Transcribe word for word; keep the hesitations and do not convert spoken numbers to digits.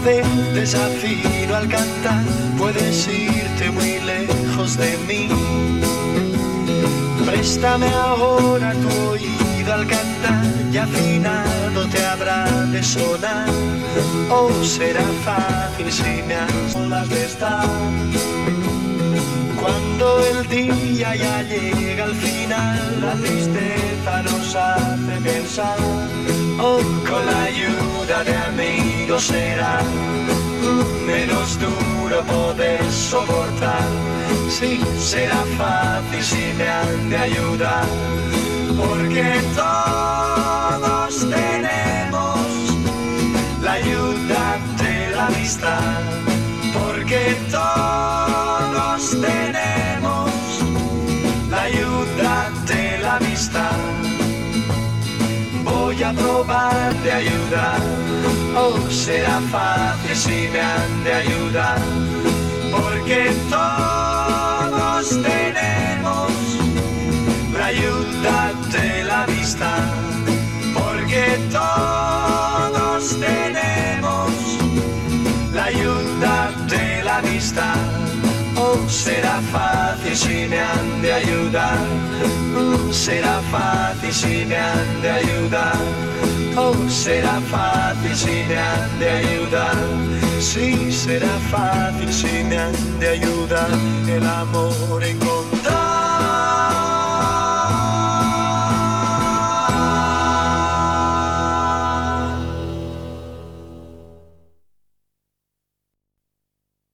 de desafío al cantar, puedes irte muy lejos de mí. Préstame ahora tu oído al cantar, y afinado te habrá de sonar. O será fácil si me has olas de estar. Cuando el día ya llega al final, la tristeza nos hace pensar. Oh, con la ayuda de amigos será menos duro poder soportar. Sí, será fácil si me han de ayudar, porque todos tenemos la ayuda de la amistad. Porque todos tenemos la ayuda de la amistad. Voy a probar de ayudar, oh, será fácil si me han de ayudar. Porque todos tenemos la ayuda de la amistad. Porque todos tenemos la ayuda de la amistad. Oh, será fácil si me han de ayudar. Oh, será fácil si me han de ayudar. Oh, será fácil si me han de ayudar. Sí, será fácil si me han de ayudar. El amor encontrará